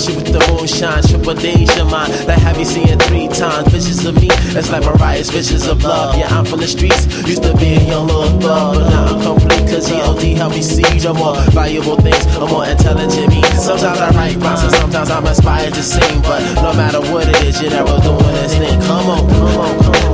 spaceship with the moonshine, triple days your mind. That have you seeing 3 times. Visions of me, it's like Mariah's visions of love. Yeah, I'm from the streets, used to be a young little thug, but now I'm complete, cause G.O.D. helped me see the more valuable things, the more intelligent me. Sometimes I write rhymes and sometimes I'm inspired to sing, but no matter what it is, you're never doing this thing. Come on, come on, come on.